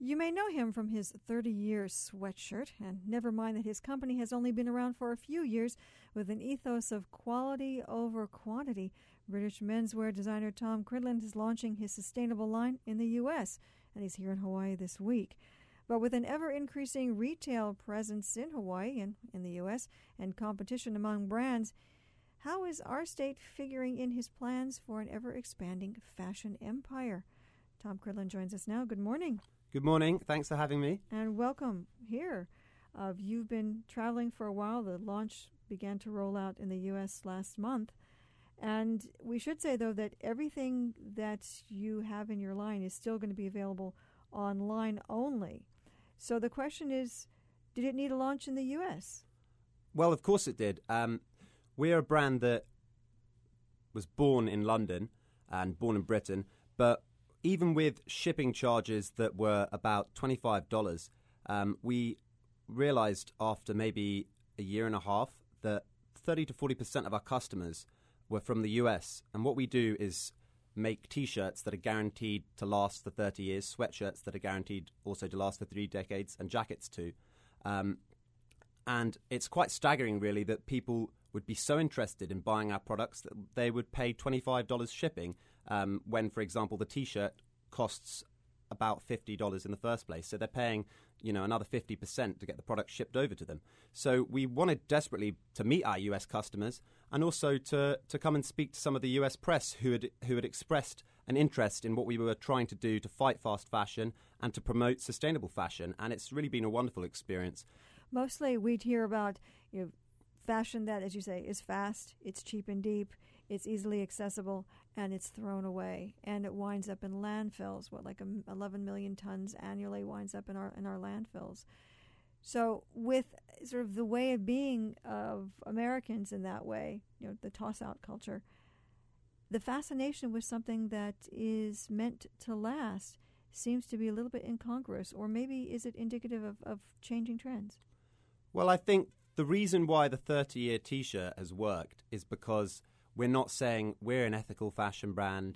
You may know him from his 30-year sweatshirt, and never mind that his company has only been around for a few years with an ethos of quality over quantity. British menswear designer Tom Cridland is launching his sustainable line in the U.S., and he's here in Hawaii this week. But with an ever-increasing retail presence in Hawaii and in the U.S. and competition among brands, how is our state figuring in his plans for an ever-expanding fashion empire? Tom Cridland joins us now. Good morning. Good morning. Thanks for having me. And welcome here. You've been traveling for a while. The launch began to roll out in the U.S. last month. And we should say, though, that everything that you have in your line is still going to be available online only. So the question is, did it need a launch in the U.S.? Well, of course it did. We're a brand that was born in London and born in Britain, but even with shipping charges that were about $25, we realized after maybe a year and a half that 30 to 40% of our customers were from the US. And what we do is make T-shirts that are guaranteed to last for 30 years, sweatshirts that are guaranteed also to last for 3 decades, and jackets too. And it's quite staggering, really, that people would be so interested in buying our products that they would pay $25 shipping when, for example, the T-shirt costs about $50 in the first place. So they're paying, another 50% to get the product shipped over to them. So we wanted desperately to meet our US customers and also to come and speak to some of the US press who had expressed an interest in what we were trying to do to fight fast fashion and to promote sustainable fashion. And it's really been a wonderful experience. Mostly we'd hear about, fashion that, as you say, is fast, it's cheap and deep, it's easily accessible, and it's thrown away. And it winds up in landfills. 11 million tons annually winds up in our landfills. So with sort of the way of being of Americans in that way, the toss-out culture, the fascination with something that is meant to last seems to be a little bit incongruous. Or maybe is it indicative of changing trends? Well, I think the reason why the 30-year T-shirt has worked is because we're not saying we're an ethical fashion brand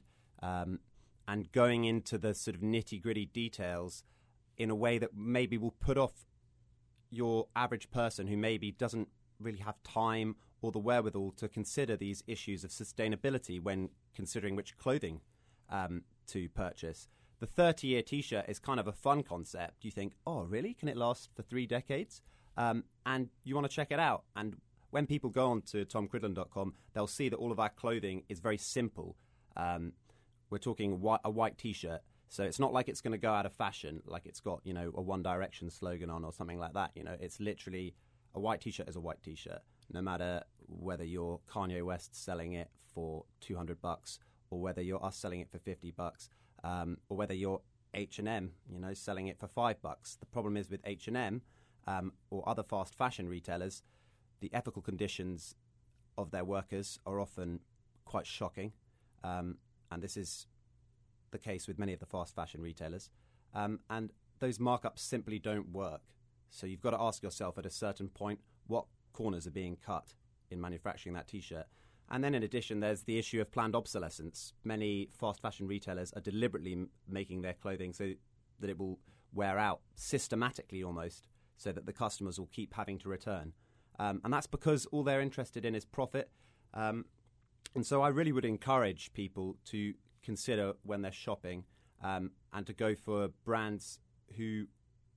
and going into the sort of nitty-gritty details in a way that maybe will put off your average person who maybe doesn't really have time or the wherewithal to consider these issues of sustainability when considering which clothing to purchase. The 30-year T-shirt is kind of a fun concept. You think, oh, really? Can it last for 3 decades? And you want to check it out. And when people go on to tomcridland.com, they'll see that all of our clothing is very simple. We're talking a white T-shirt. So it's not like it's going to go out of fashion, like it's got, a One Direction slogan on or something like that. It's literally a white T-shirt is a white T-shirt, no matter whether you're Kanye West selling it for $200 or whether you're us selling it for $50, or whether you're H&M, selling it for $5. The problem is with H&M, or other fast fashion retailers, the ethical conditions of their workers are often quite shocking. And this is the case with many of the fast fashion retailers. And those markups simply don't work. So you've got to ask yourself at a certain point what corners are being cut in manufacturing that T-shirt. And then in addition, there's the issue of planned obsolescence. Many fast fashion retailers are deliberately making their clothing so that it will wear out systematically almost, so that the customers will keep having to return. And that's because all they're interested in is profit. And so I really would encourage people to consider when they're shopping and to go for brands who,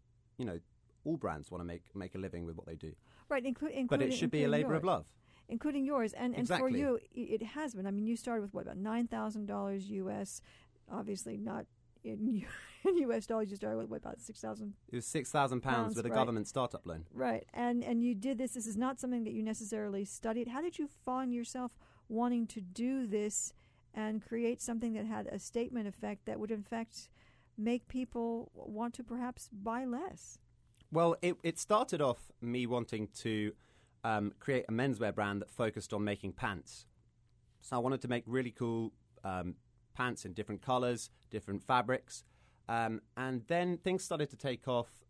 all brands want to make a living with what they do. Right, but it should be a labor of love. Including yours. And exactly. For you, it has been. I mean, you started with, about $9,000 U.S., obviously not in U.S. dollars. You started with, about 6,000? It was £6,000 with a government startup loan. Right. And you did this. This is not something that you necessarily studied. How did you find yourself wanting to do this and create something that had a statement effect that would, in fact, make people want to perhaps buy less? Well, it started off me wanting to create a menswear brand that focused on making pants. So I wanted to make really cool pants in different colors, different fabrics. And then things started to take off.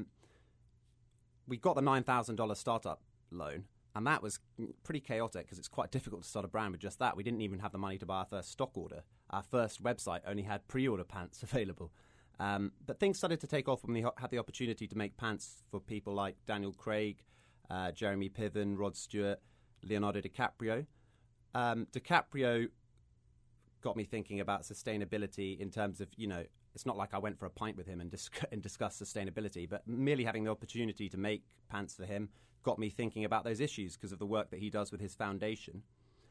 We got the $9,000 startup loan, and that was pretty chaotic because it's quite difficult to start a brand with just that. We didn't even have the money to buy our first stock order. Our first website only had pre-order pants available. But things started to take off when we had the opportunity to make pants for people like Daniel Craig, Jeremy Piven, Rod Stewart, Leonardo DiCaprio. DiCaprio got me thinking about sustainability in terms of, it's not like I went for a pint with him and discussed sustainability, but merely having the opportunity to make pants for him got me thinking about those issues because of the work that he does with his foundation.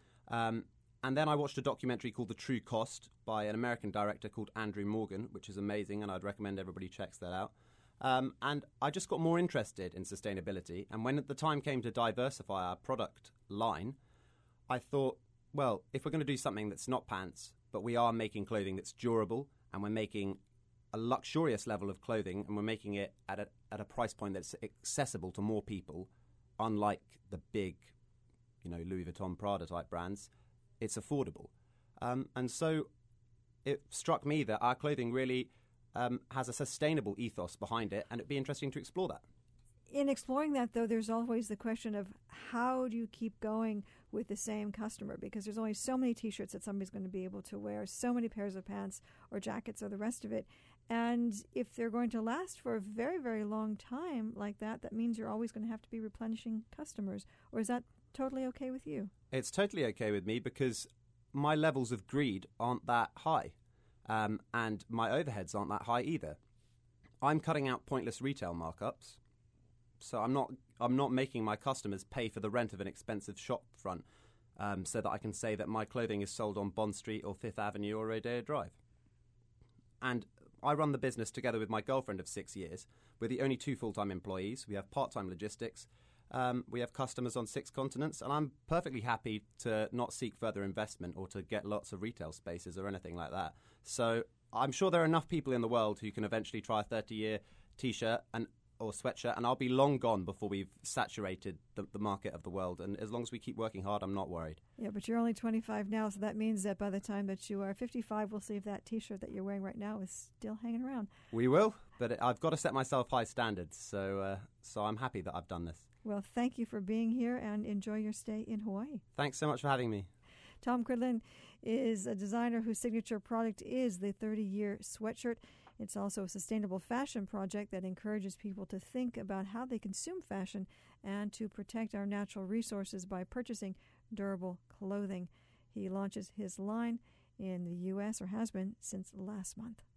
And then I watched a documentary called The True Cost by an American director called Andrew Morgan, which is amazing, and I'd recommend everybody checks that out. And I just got more interested in sustainability. And when the time came to diversify our product line, I thought, well, if we're going to do something that's not pants, but we are making clothing that's durable, and we're making a luxurious level of clothing, and we're making it at a price point that's accessible to more people, unlike the big, Louis Vuitton, Prada type brands, it's affordable. And so it struck me that our clothing really has a sustainable ethos behind it, and it'd be interesting to explore that. In exploring that, though, there's always the question of how do you keep going with the same customer? Because there's only so many T-shirts that somebody's going to be able to wear, so many pairs of pants or jackets or the rest of it. And if they're going to last for a very, very long time like that, that means you're always going to have to be replenishing customers. Or is that totally okay with you? It's totally okay with me because my levels of greed aren't that high. And my overheads aren't that high either. I'm cutting out pointless retail markups. So I'm not making my customers pay for the rent of an expensive shop front so that I can say that my clothing is sold on Bond Street or Fifth Avenue or Rodeo Drive. And I run the business together with my girlfriend of 6 years. We're the only 2 full-time employees. We have part-time logistics. We have customers on 6 continents. And I'm perfectly happy to not seek further investment or to get lots of retail spaces or anything like that. So I'm sure there are enough people in the world who can eventually try a 30-year T-shirt or sweatshirt, and I'll be long gone before we've saturated the market of the world. And as long as we keep working hard, I'm not worried. Yeah, but you're only 25 now, so that means that by the time that you are 55, we'll see if that T-shirt that you're wearing right now is still hanging around. We will, but I've got to set myself high standards, so I'm happy that I've done this. Well, thank you for being here, and enjoy your stay in Hawaii. Thanks so much for having me. Tom Cridland is a designer whose signature product is the 30-year sweatshirt. It's also a sustainable fashion project that encourages people to think about how they consume fashion and to protect our natural resources by purchasing durable clothing. He launches his line in the U.S., or has been since last month.